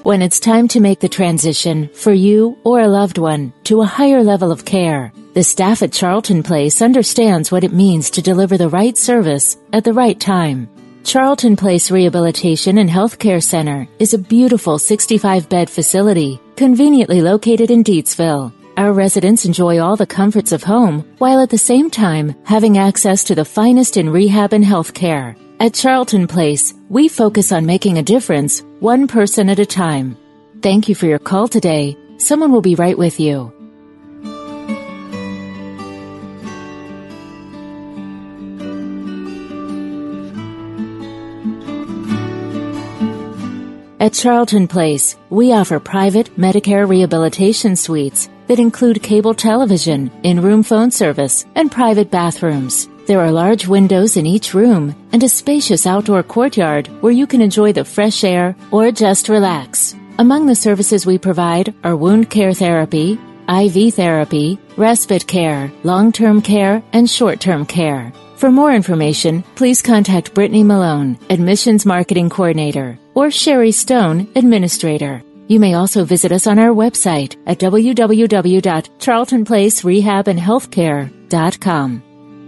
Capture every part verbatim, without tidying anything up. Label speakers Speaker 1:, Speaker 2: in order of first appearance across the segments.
Speaker 1: when it's time to make the transition for you or a loved one to a higher level of care. The staff at Charlton Place understands what it means to deliver the right service at the right time. Charlton Place Rehabilitation and Healthcare Center is a beautiful sixty-five bed facility conveniently located in Deatsville. Our residents enjoy all the comforts of home while at the same time having access to the finest in rehab and healthcare. At Charlton Place, we focus on making a difference one person at a time. Thank you for your call today. Someone will be right with you. At Charlton Place, we offer private Medicare rehabilitation suites that include cable television, in-room phone service, and private bathrooms. There are large windows in each room and a spacious outdoor courtyard where you can enjoy the fresh air or just relax. Among the services we provide are wound care therapy, I V therapy, respite care, long-term care, and short-term care. For more information, please contact Brittany Malone, Admissions Marketing Coordinator, or Sherry Stone, Administrator. You may also visit us on our website at w w w dot charlton place rehab and healthcare dot com.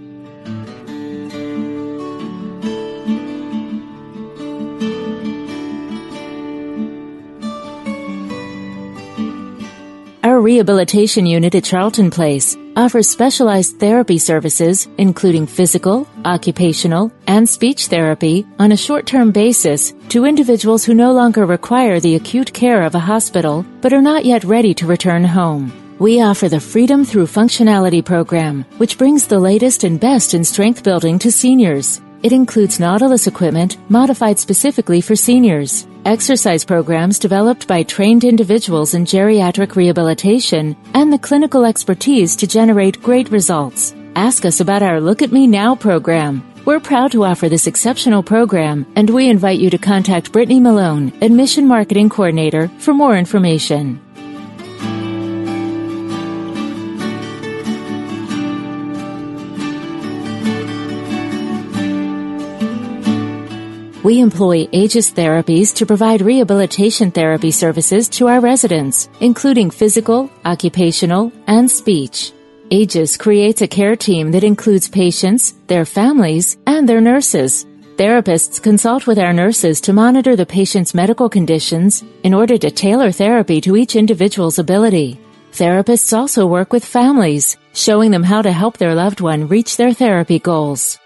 Speaker 1: Our rehabilitation unit at Charlton Place offers specialized therapy services including physical, occupational, and speech therapy on a short-term basis to individuals who no longer require the acute care of a hospital but are not yet ready to return home. We offer the Freedom Through Functionality program, which brings the latest and best in strength building to seniors. It includes Nautilus equipment modified specifically for seniors, exercise programs developed by trained individuals in geriatric rehabilitation, and the clinical expertise to generate great results. Ask us about our Look at Me Now program. We're proud to offer this exceptional program, and we invite you to contact Brittany Malone, Admission Marketing Coordinator, for more information. We employ Aegis Therapies to provide rehabilitation therapy services to our residents, including physical, occupational, and speech. Aegis creates a care team that includes patients, their families, and their nurses. Therapists consult with our nurses to monitor the patient's medical conditions in order to tailor therapy to each individual's ability. Therapists also work with families, showing them how to help their loved one reach their therapy goals.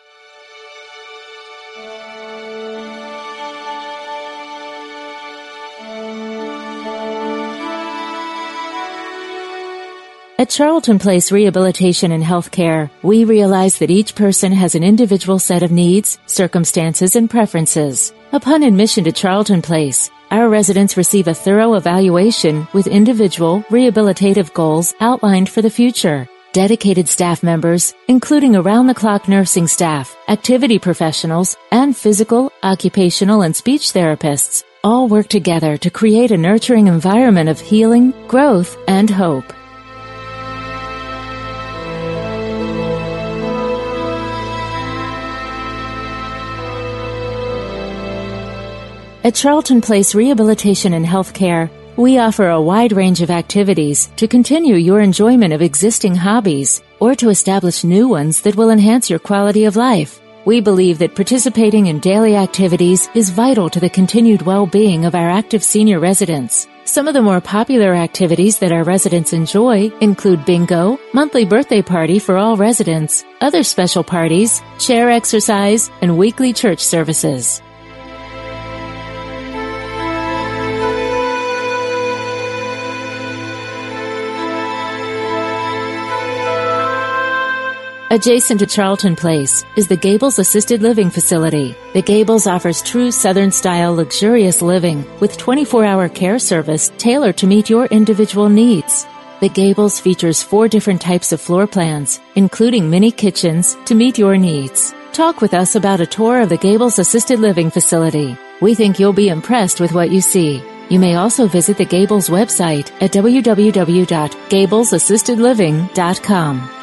Speaker 1: At Charlton Place Rehabilitation and Healthcare, we realize that each person has an individual set of needs, circumstances, and preferences. Upon admission to Charlton Place, our residents receive a thorough evaluation with individual rehabilitative goals outlined for the future. Dedicated staff members, including around-the-clock nursing staff, activity professionals, and physical, occupational, and speech therapists, all work together to create a nurturing environment of healing, growth, and hope. At Charlton Place Rehabilitation and Healthcare, we offer a wide range of activities to continue your enjoyment of existing hobbies or to establish new ones that will enhance your quality of life. We believe that participating in daily activities is vital to the continued well-being of our active senior residents. Some of the more popular activities that our residents enjoy include bingo, monthly birthday party for all residents, other special parties, chair exercise, and weekly church services. Adjacent to Charlton Place is the Gables Assisted Living Facility. The Gables offers true Southern-style luxurious living with twenty-four hour care service tailored to meet your individual needs. The Gables features four different types of floor plans, including mini kitchens to meet your needs. Talk with us about a tour of the Gables Assisted Living Facility. We think you'll be impressed with what you see. You may also visit the Gables website at w w w dot gables assisted living dot com.